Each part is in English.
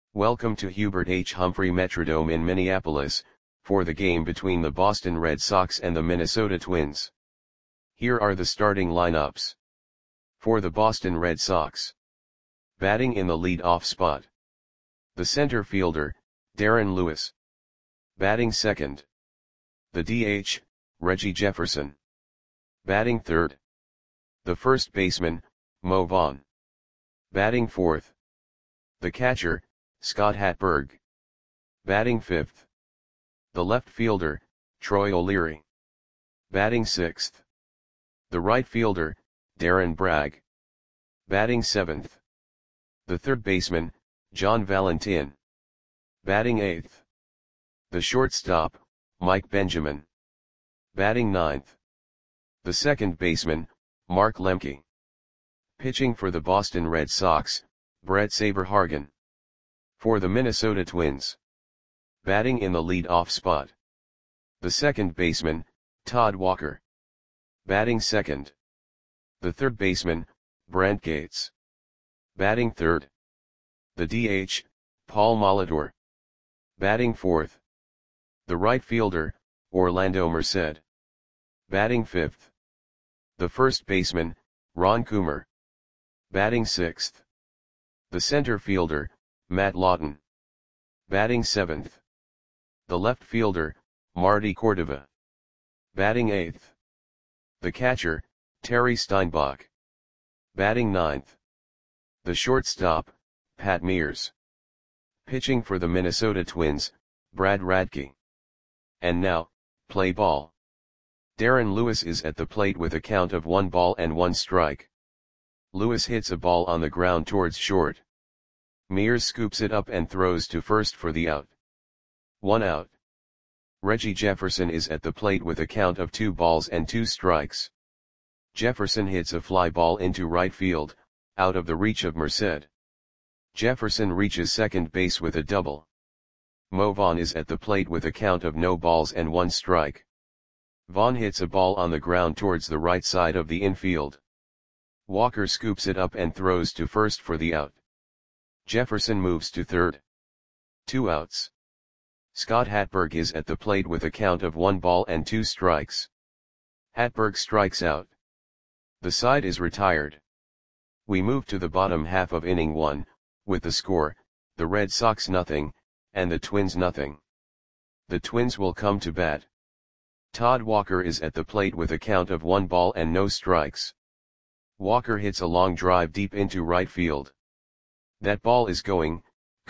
Welcome to Hubert H. Humphrey Metrodome in Minneapolis, for the game between the Boston Red Sox and the Minnesota Twins. Here are the starting lineups. For the Boston Red Sox. Batting in the lead-off spot. The center fielder, Darren Lewis. Batting second. The DH, Reggie Jefferson. Batting third. The first baseman, Mo Vaughn. Batting fourth. The catcher, Scott Hatteberg. Batting fifth. The left fielder, Troy O'Leary. Batting sixth. The right fielder, Darren Bragg. Batting seventh. The third baseman, John Valentin. Batting eighth. The shortstop, Mike Benjamin. Batting ninth. The second baseman, Mark Lemke. Pitching for the Boston Red Sox, Brett Saberhagen. For the Minnesota Twins. Batting in the lead-off spot. The second baseman, Todd Walker. Batting second. The third baseman, Brent Gates. Batting third. The DH, Paul Molitor. Batting fourth. The right fielder, Orlando Merced. Batting fifth. The first baseman, Ron Coomer. Batting sixth. The center fielder, Matt Lawton. Batting seventh. The left fielder, Marty Cordova. Batting eighth. The catcher, Terry Steinbach. Batting ninth. The shortstop, Pat Mears. Pitching for the Minnesota Twins, Brad Radke. And now, play ball. Darren Lewis is at the plate with a count of 1 ball and 1 strike. Lewis hits a ball on the ground towards short. Mears scoops it up and throws to first for the out. 1 out. Reggie Jefferson is at the plate with a count of 2 balls and 2 strikes. Jefferson hits a fly ball into right field, out of the reach of Merced. Jefferson reaches second base with a double. Mo Vaughn is at the plate with a count of no balls and 1 strike. Vaughn hits a ball on the ground towards the right side of the infield. Walker scoops it up and throws to first for the out. Jefferson moves to third. 2 outs. Scott Hatteberg is at the plate with a count of 1 ball and 2 strikes. Hatteberg strikes out. The side is retired. We move to the bottom half of inning 1, with the score, the Red Sox 0, and the Twins 0. The Twins will come to bat. Todd Walker is at the plate with a count of 1 ball and no strikes. Walker hits a long drive deep into right field. That ball is gone.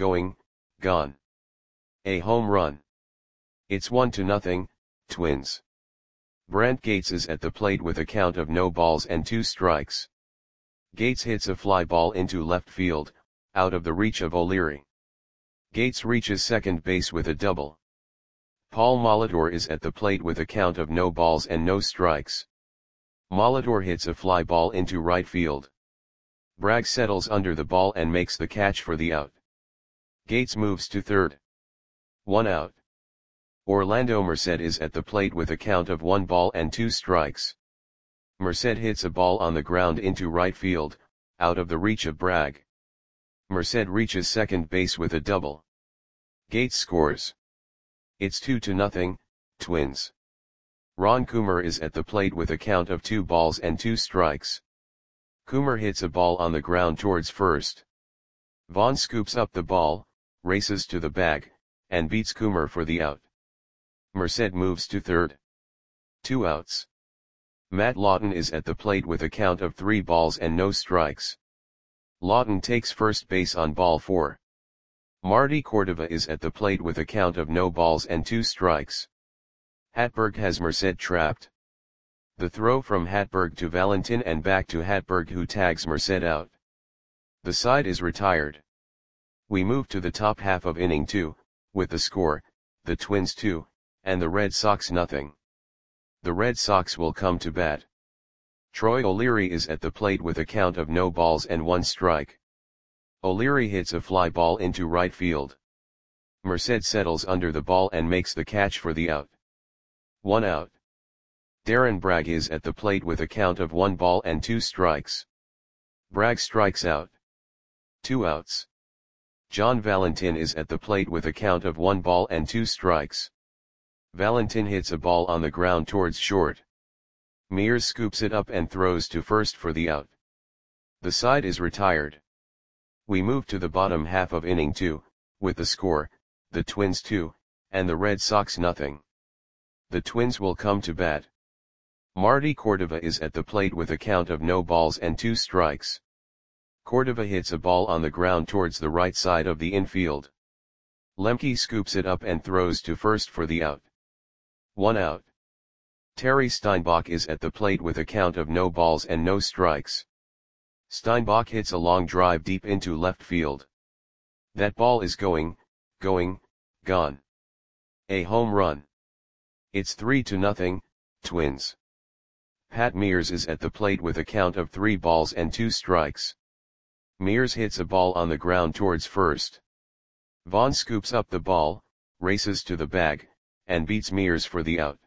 A home run. It's 1-0, Twins. Brent Gates is at the plate with a count of no balls and 2 strikes. Gates hits a fly ball into left field, out of the reach of O'Leary. Gates reaches second base with a double. Paul Molitor is at the plate with a count of no balls and no strikes. Molitor hits a fly ball into right field. Bragg settles under the ball and makes the catch for the out. Gates moves to third. 1 out. Orlando Merced is at the plate with a count of 1 ball and 2 strikes. Merced hits a ball on the ground into right field, out of the reach of Bragg. Merced reaches second base with a double. Gates scores. It's 2-0, Twins. Ron Coomer is at the plate with a count of 2 balls and 2 strikes. Coomer hits a ball on the ground towards first. Vaughn scoops up the ball, races to the bag, and beats Coomer for the out. Merced moves to third. 2 outs. Matt Lawton is at the plate with a count of 3 balls and no strikes. Lawton takes first base on ball 4. Marty Cordova is at the plate with a count of no balls and 2 strikes. Hatteberg has Merced trapped. The throw from Hatteberg to Valentin and back to Hatteberg, who tags Merced out. The side is retired. We move to the top half of inning 2, with the score, the Twins 2, and the Red Sox 0. The Red Sox will come to bat. Troy O'Leary is at the plate with a count of no balls and 1 strike. O'Leary hits a fly ball into right field. Merced settles under the ball and makes the catch for the out. 1 out. Darren Bragg is at the plate with a count of 1 ball and 2 strikes. Bragg strikes out. 2 outs. John Valentin is at the plate with a count of 1 ball and 2 strikes. Valentin hits a ball on the ground towards short. Mears scoops it up and throws to first for the out. The side is retired. We move to the bottom half of inning 2, with the score, the Twins 2, and the Red Sox nothing. The Twins will come to bat. Marty Cordova is at the plate with a count of no balls and 2 strikes. Cordova hits a ball on the ground towards the right side of the infield. Lemke scoops it up and throws to first for the out. 1 out. Terry Steinbach is at the plate with a count of no balls and no strikes. Steinbach hits a long drive deep into left field. That ball is gone. A home run. It's 3-0, Twins. Pat Mears is at the plate with a count of 3 balls and 2 strikes. Mears hits a ball on the ground towards first. Vaughn scoops up the ball, races to the bag, and beats Mears for the out.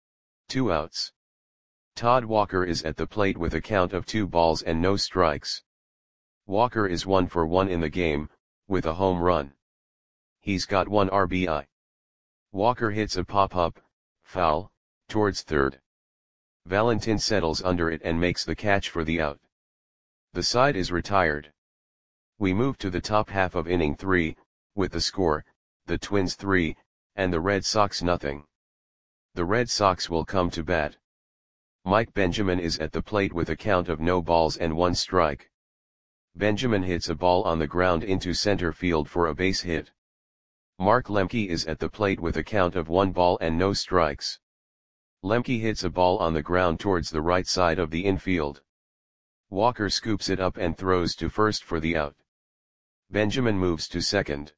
2 outs. Todd Walker is at the plate with a count of 2 balls and no strikes. Walker is 1 for 1 in the game, with a home run. He's got 1 RBI. Walker hits a pop-up, foul, towards third. Valentin settles under it and makes the catch for the out. The side is retired. We move to the top half of inning 3, with the score, the Twins 3, and the Red Sox nothing. The Red Sox will come to bat. Mike Benjamin is at the plate with a count of no balls and 1 strike. Benjamin hits a ball on the ground into center field for a base hit. Mark Lemke is at the plate with a count of 1 ball and no strikes. Lemke hits a ball on the ground towards the right side of the infield. Walker scoops it up and throws to first for the out. Benjamin moves to second.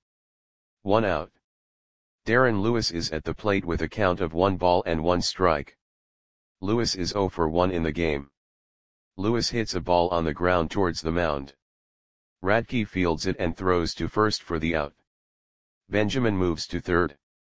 1 out. Darren Lewis is at the plate with a count of 1 ball and 1 strike. Lewis is 0 for 1 in the game. Lewis hits a ball on the ground towards the mound. Radke fields it and throws to first for the out. Benjamin moves to third.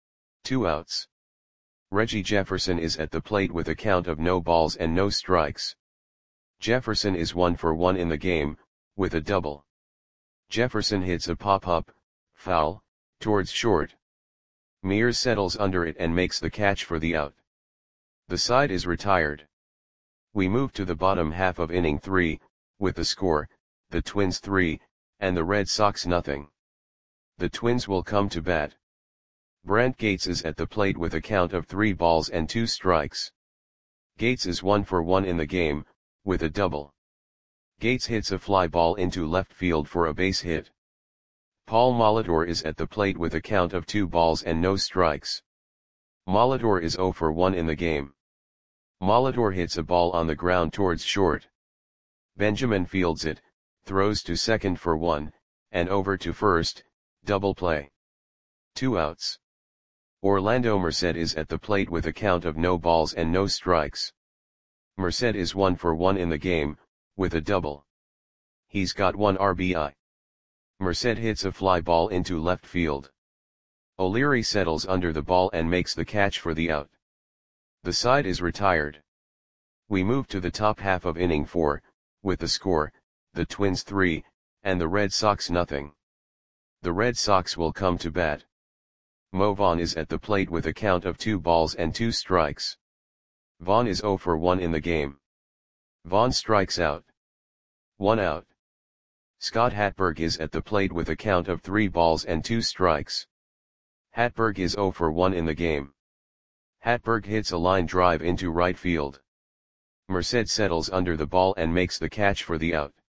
2 outs. Reggie Jefferson is at the plate with a count of no balls and no strikes. Jefferson is 1 for 1 in the game, with a double. Jefferson hits a pop-up, foul, towards short. Mears settles under it and makes the catch for the out. The side is retired. We move to the bottom half of inning 3, with the score, the Twins 3, and the Red Sox nothing. The Twins will come to bat. Brent Gates is at the plate with a count of 3 balls and 2 strikes. Gates is 1 for 1 in the game, with a double. Gates hits a fly ball into left field for a base hit. Paul Molitor is at the plate with a count of 2 balls and no strikes. Molitor is 0 for 1 in the game. Molitor hits a ball on the ground towards short. Benjamin fields it, throws to second for 1, and over to first, double play. 2 outs. Orlando Merced is at the plate with a count of no balls and no strikes. Merced is 1 for 1 in the game, with a double. He's got 1 RBI. Merced hits a fly ball into left field. O'Leary settles under the ball and makes the catch for the out. The side is retired. We move to the top half of inning 4, with the score, the Twins 3, and the Red Sox nothing. The Red Sox will come to bat. Mo Vaughn is at the plate with a count of 2 balls and 2 strikes. Vaughn is 0 for 1 in the game. Vaughn strikes out. 1 out. Scott Hatberg is at the plate with a count of 3 balls and 2 strikes. Hatberg is 0 for 1 in the game. Hatberg hits a line drive into right field. Merced settles under the ball and makes the catch for the out.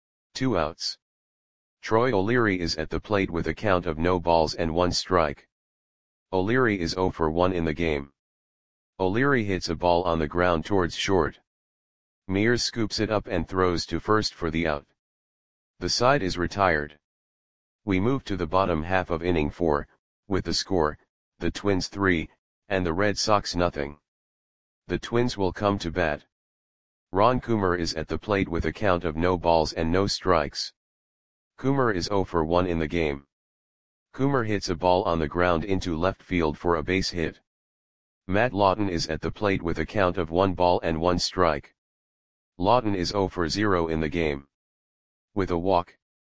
2 outs. Troy O'Leary is at the plate with a count of no balls and 1 strike. O'Leary is 0 for 1 in the game. O'Leary hits a ball on the ground towards short. Mears scoops it up and throws to first for the out. The side is retired. We move to the bottom half of inning 4, with the score, the Twins 3, and the Red Sox nothing. The Twins will come to bat. Ron Coomer is at the plate with a count of no balls and no strikes. Coomer is 0 for 1 in the game. Coomer hits a ball on the ground into left field for a base hit. Matt Lawton is at the plate with a count of 1 ball and 1 strike. Lawton is 0 for 0 in the game. With a walk.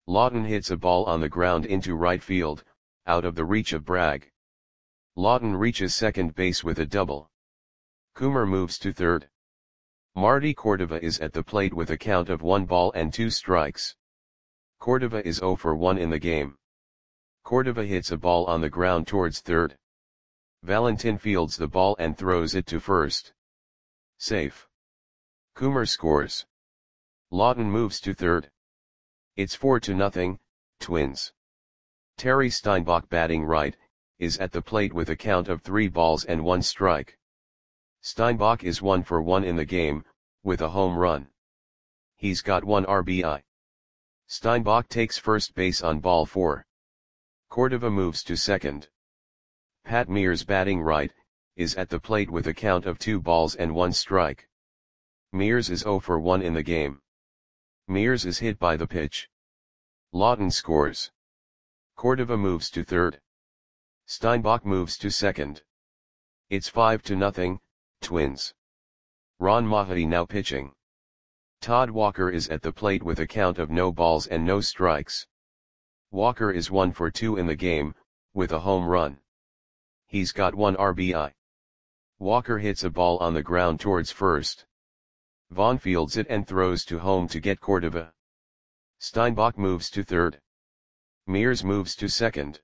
Lawton hits a ball on the ground into right field, out of the reach of Bragg. Lawton reaches second base with a double. Coomer moves to third. Marty Cordova is at the plate with a count of 1 ball and 2 strikes. Cordova is 0 for 1 in the game. Cordova hits a ball on the ground towards third. Valentin fields the ball and throws it to first. Safe. Coomer scores. Lawton moves to third. It's 4-0, Twins. Terry Steinbach, batting right, is at the plate with a count of 3 balls and 1 strike. Steinbach is 1 for 1 in the game, with a home run. He's got 1 RBI. Steinbach takes first base on ball 4. Cordova moves to second. Pat Mears, batting right, is at the plate with a count of 2 balls and 1 strike. Mears is 0 for 1 in the game. Mears is hit by the pitch. Lawton scores. Cordova moves to third. Steinbach moves to second. It's 5-0, Twins. Ron Mahaty now pitching. Todd Walker is at the plate with a count of no balls and no strikes. Walker is 1 for 2 in the game, with a home run. He's got 1 RBI. Walker hits a ball on the ground towards first. Vaughn fields it and throws to home to get Cordova. Steinbach moves to third. Mears moves to second.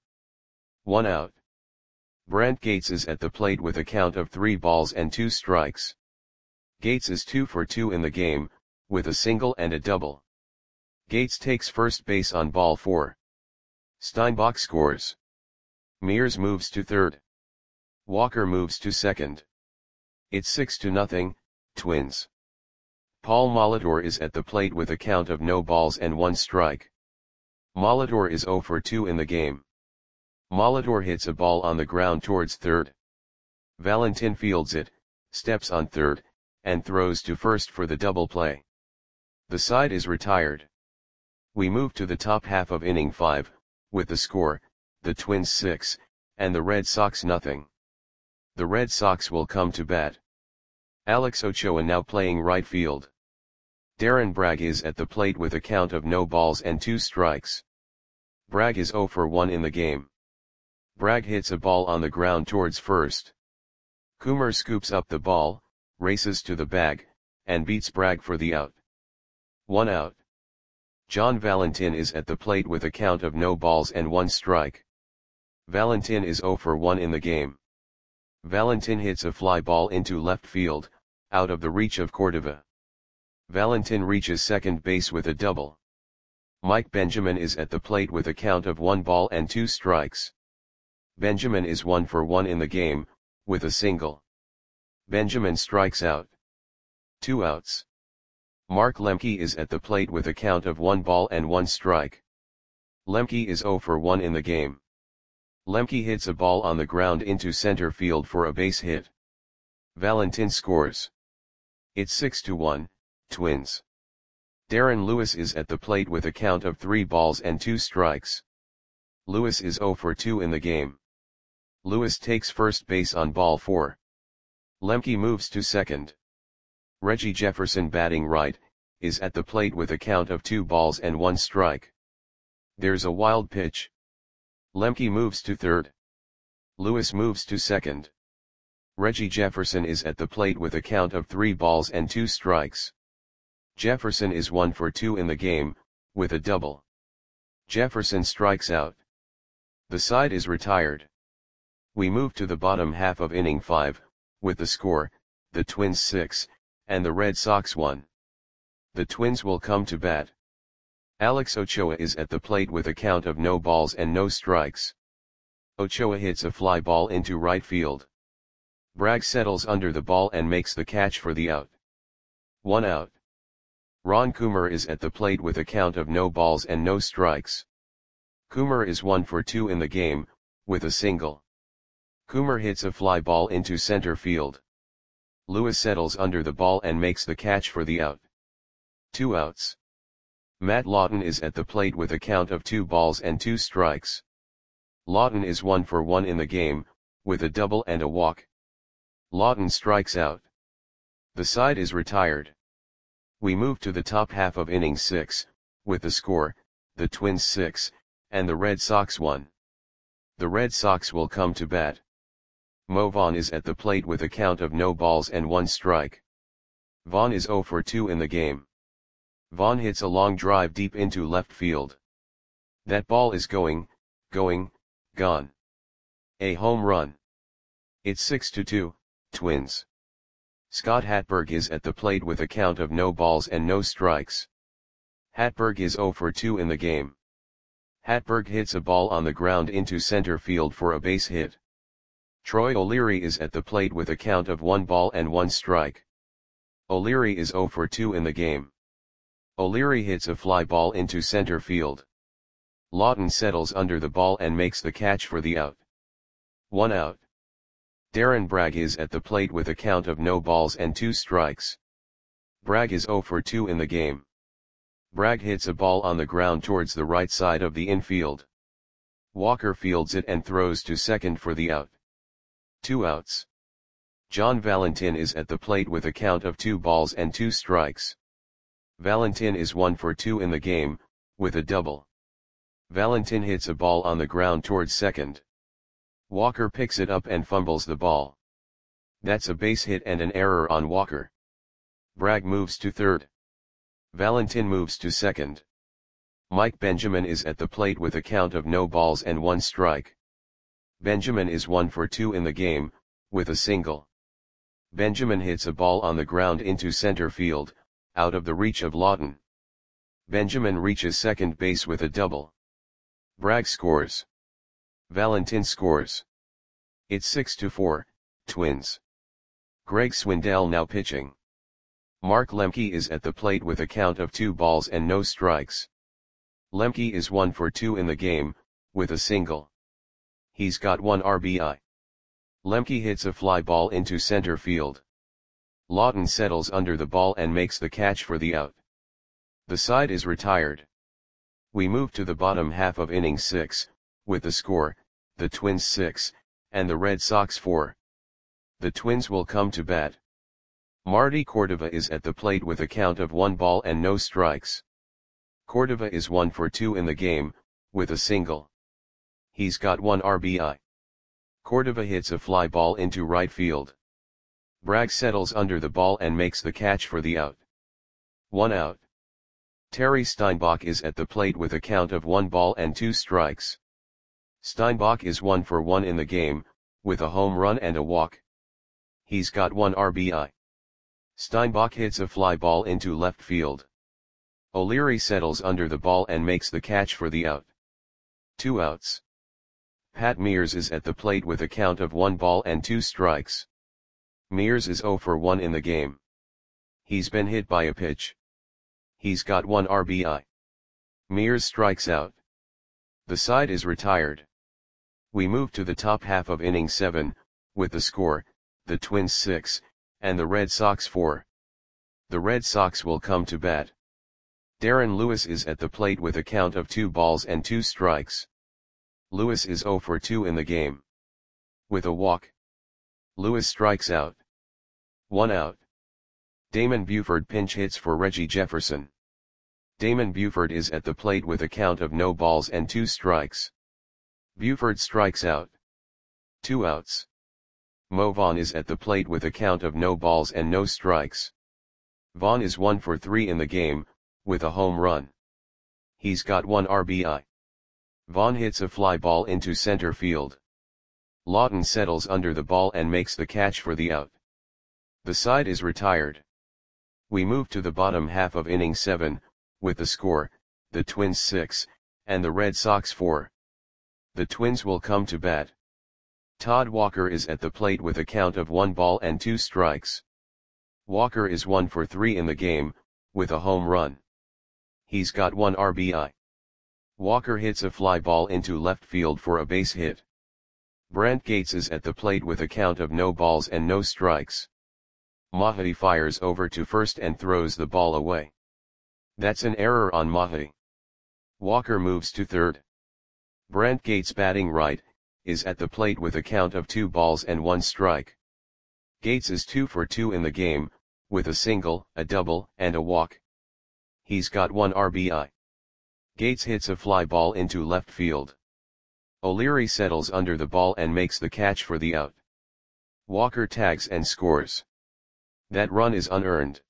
1 out. Brent Gates is at the plate with a count of 3 balls and 2 strikes. Gates is 2 for 2 in the game, with a single and a double. Gates takes first base on ball 4. Steinbach scores. Mears moves to third. Walker moves to second. It's 6-0, Twins. Paul Molitor is at the plate with a count of no balls and 1 strike. Molitor is 0 for 2 in the game. Molitor hits a ball on the ground towards third. Valentin fields it, steps on third, and throws to first for the double play. The side is retired. We move to the top half of inning 5, with the score, the Twins 6, and the Red Sox nothing. The Red Sox will come to bat. Alex Ochoa now playing right field. Darren Bragg is at the plate with a count of no balls and 2 strikes. Bragg is 0 for 1 in the game. Bragg hits a ball on the ground towards first. Coomer scoops up the ball, races to the bag, and beats Bragg for the out. 1 out. John Valentin is at the plate with a count of no balls and 1 strike. Valentin is 0 for 1 in the game. Valentin hits a fly ball into left field, out of the reach of Cordova. Valentin reaches second base with a double. Mike Benjamin is at the plate with a count of 1 ball and 2 strikes. Benjamin is 1 for 1 in the game, with a single. Benjamin strikes out. 2 outs. Mark Lemke is at the plate with a count of 1 ball and 1 strike. Lemke is 0 for 1 in the game. Lemke hits a ball on the ground into center field for a base hit. Valentin scores. It's 6-1, Twins. Darren Lewis is at the plate with a count of 3 balls and 2 strikes. Lewis is 0 for 2 in the game. Lewis takes first base on ball 4. Lemke moves to second. Reggie Jefferson, batting right, is at the plate with a count of 2 balls and 1 strike. There's a wild pitch. Lemke moves to third. Lewis moves to second. Reggie Jefferson is at the plate with a count of 3 balls and 2 strikes. Jefferson is 1 for 2 in the game, with a double. Jefferson strikes out. The side is retired. We move to the bottom half of inning 5, with the score, the Twins 6, and the Red Sox 1. The Twins will come to bat. Alex Ochoa is at the plate with a count of no balls and no strikes. Ochoa hits a fly ball into right field. Bragg settles under the ball and makes the catch for the out. 1 out. Ron Coomer is at the plate with a count of no balls and no strikes. Coomer is 1 for 2 in the game, with a single. Coomer hits a fly ball into center field. Lewis settles under the ball and makes the catch for the out. 2 outs. Matt Lawton is at the plate with a count of 2 balls and 2 strikes. Lawton is 1 for 1 in the game, with a double and a walk. Lawton strikes out. The side is retired. We move to the top half of inning 6, with the score, the Twins 6, and the Red Sox 1. The Red Sox will come to bat. Mo Vaughn is at the plate with a count of no balls and 1 strike. Vaughn is 0 for 2 in the game. Vaughn hits a long drive deep into left field. That ball is going, gone. A home run. It's 6-2, Twins. Scott Hatteberg is at the plate with a count of no balls and no strikes. Hatteberg is 0 for 2 in the game. Hatteberg hits a ball on the ground into center field for a base hit. Troy O'Leary is at the plate with a count of 1 ball and 1 strike. O'Leary is 0 for 2 in the game. O'Leary hits a fly ball into center field. Lawton settles under the ball and makes the catch for the out. 1 out. Darren Bragg is at the plate with a count of no balls and 2 strikes. Bragg is 0 for 2 in the game. Bragg hits a ball on the ground towards the right side of the infield. Walker fields it and throws to second for the out. 2 outs. John Valentin is at the plate with a count of 2 balls and 2 strikes. Valentin is 1 for 2 in the game, with a double. Valentin hits a ball on the ground towards second. Walker picks it up and fumbles the ball. That's a base hit and an error on Walker. Bragg moves to third. Valentin moves to second. Mike Benjamin is at the plate with a count of no balls and 1 strike. Benjamin is 1 for 2 in the game, with a single. Benjamin hits a ball on the ground into center field, out of the reach of Lawton. Benjamin reaches second base with a double. Bragg scores. Valentin scores. It's 6-4, Twins. Greg Swindell now pitching. Mark Lemke is at the plate with a count of 2 balls and no strikes. Lemke is 1 for 2 in the game, with a single. He's got 1 RBI. Lemke hits a fly ball into center field. Lawton settles under the ball and makes the catch for the out. The side is retired. We move to the bottom half of inning 6, with the score, the Twins 6, and the Red Sox 4. The Twins will come to bat. Marty Cordova is at the plate with a count of 1 ball and no strikes. Cordova is 1 for 2 in the game, with a single. He's got 1 RBI. Cordova hits a fly ball into right field. Bragg settles under the ball and makes the catch for the out. 1 out. Terry Steinbach is at the plate with a count of 1 ball and 2 strikes. Steinbach is 1 for 1 in the game, with a home run and a walk. He's got 1 RBI. Steinbach hits a fly ball into left field. O'Leary settles under the ball and makes the catch for the out. 2 outs. Pat Mears is at the plate with a count of 1 ball and 2 strikes. Mears is 0 for 1 in the game. He's been hit by a pitch. He's got 1 RBI. Mears strikes out. The side is retired. We move to the top half of inning 7, with the score, the Twins 6, and the Red Sox 4. The Red Sox will come to bat. Darren Lewis is at the plate with a count of 2 balls and 2 strikes. Lewis is 0 for 2 in the game. With a walk. Lewis strikes out. 1 out. Damon Buford pinch hits for Reggie Jefferson. Damon Buford is at the plate with a count of no balls and 2 strikes. Buford strikes out. 2 outs. Mo Vaughn is at the plate with a count of no balls and no strikes. Vaughn is 1 for 3 in the game, with a home run. He's got 1 RBI. Vaughn hits a fly ball into center field. Lawton settles under the ball and makes the catch for the out. The side is retired. We move to the bottom half of inning 7, with the score, the Twins 6, and the Red Sox 4. The Twins will come to bat. Todd Walker is at the plate with a count of 1 ball and 2 strikes. Walker is 1 for 3 in the game, with a home run. He's got 1 RBI. Walker hits a fly ball into left field for a base hit. Brent Gates is at the plate with a count of no balls and no strikes. Mahi fires over to first and throws the ball away. That's an error on Mahi. Walker moves to third. Brent Gates, batting right, is at the plate with a count of 2 balls and 1 strike. Gates is 2 for 2 in the game, with a single, a double, and a walk. He's got 1 RBI. Gates hits a fly ball into left field. O'Leary settles under the ball and makes the catch for the out. Walker tags and scores. That run is unearned.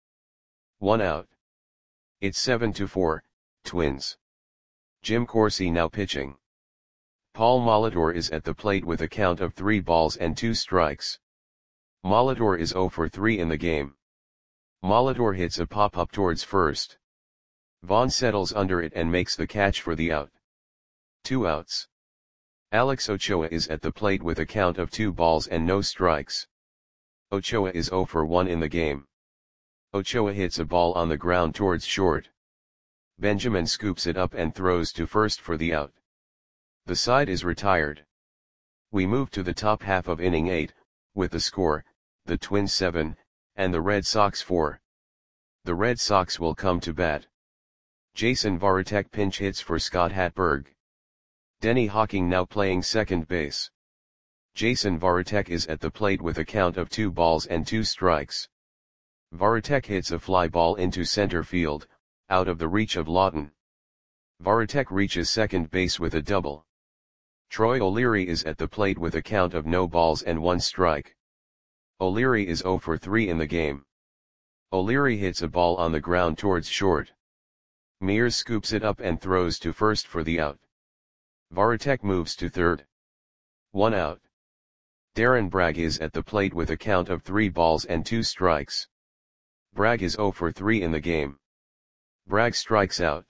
1 out. It's 7-4, Twins. Jim Corsi now pitching. Paul Molitor is at the plate with a count of 3 balls and 2 strikes. Molitor is 0 for 3 in the game. Molitor hits a pop-up towards first. Vaughn settles under it and makes the catch for the out. 2 outs. Alex Ochoa is at the plate with a count of 2 balls and no strikes. Ochoa is 0 for 1 in the game. Ochoa hits a ball on the ground towards short. Benjamin scoops it up and throws to first for the out. The side is retired. We move to the top half of inning 8, with the score, the Twins 7, and the Red Sox 4. The Red Sox will come to bat. Jason Varitek pinch hits for Scott Hatberg. Denny Hawking now playing second base. Jason Varitek is at the plate with a count of 2 balls and 2 strikes. Varitek hits a fly ball into center field, out of the reach of Lawton. Varitek reaches second base with a double. Troy O'Leary is at the plate with a count of no balls and 1 strike. O'Leary is 0 for 3 in the game. O'Leary hits a ball on the ground towards short. Mears scoops it up and throws to first for the out. Varitek moves to third. 1 out. Darren Bragg is at the plate with a count of 3 balls and 2 strikes. Bragg is 0 for 3 in the game. Bragg strikes out.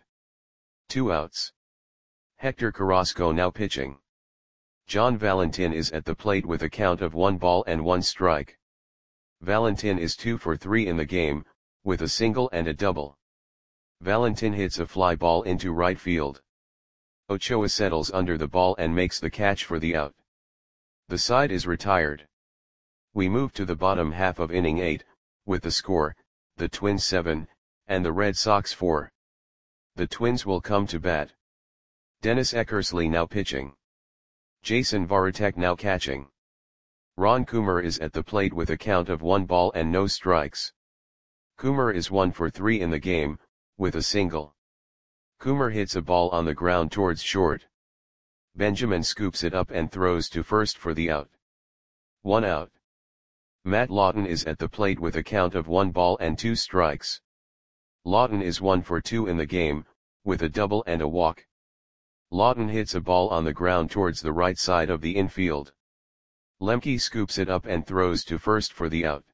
2 outs. Hector Carrasco now pitching. John Valentin is at the plate with a count of 1 ball and 1 strike. Valentin is 2 for 3 in the game, with a single and a double. Valentin hits a fly ball into right field. Ochoa settles under the ball and makes the catch for the out. The side is retired. We move to the bottom half of inning 8, with the score, the Twins 7, and the Red Sox 4. The Twins will come to bat. Dennis Eckersley now pitching. Jason Varitek now catching. Ron Coomer is at the plate with a count of 1 ball and no strikes. Coomer is 1 for 3 in the game, with a single. Coomer hits a ball on the ground towards short. Benjamin scoops it up and throws to first for the out. 1 out. Matt Lawton is at the plate with a count of 1 ball and 2 strikes. Lawton is 1 for 2 in the game, with a double and a walk. Lawton hits a ball on the ground towards the right side of the infield. Lemke scoops it up and throws to first for the out.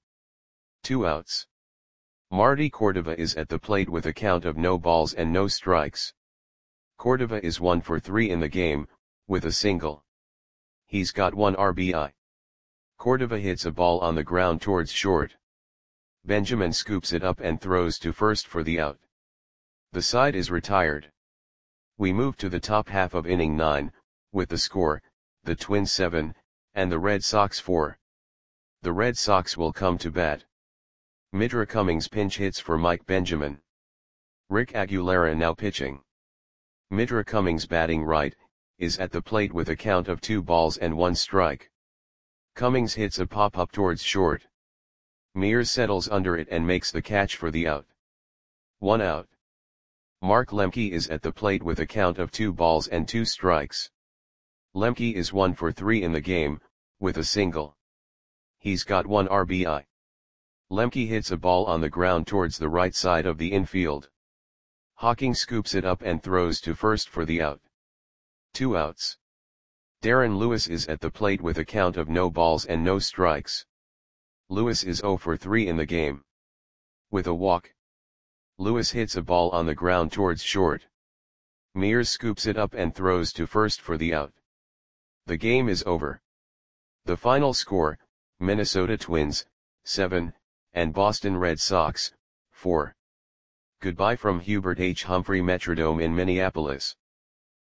2 outs. Marty Cordova is at the plate with a count of no balls and no strikes. Cordova is 1 for 3 in the game, with a single. He's got 1 RBI. Cordova hits a ball on the ground towards short. Benjamin scoops it up and throws to first for the out. The side is retired. We move to the top half of inning 9, with the score, the Twins 7, and the Red Sox 4. The Red Sox will come to bat. Mitra Cummings pinch hits for Mike Benjamin. Rick Aguilera now pitching. Mitra Cummings batting right, is at the plate with a count of 2 balls and 1 strike. Cummings hits a pop-up towards short. Mears settles under it and makes the catch for the out. 1 out. Mark Lemke is at the plate with a count of 2 balls and 2 strikes. Lemke is 1 for 3 in the game, with a single. He's got 1 RBI. Lemke hits a ball on the ground towards the right side of the infield. Hawking scoops it up and throws to first for the out. 2 outs. Darren Lewis is at the plate with a count of no balls and no strikes. Lewis is 0 for 3 in the game. With a walk. Lewis hits a ball on the ground towards short. Mears scoops it up and throws to first for the out. The game is over. The final score, Minnesota Twins, 7, and Boston Red Sox, 4. Goodbye from Hubert H. Humphrey Metrodome in Minneapolis.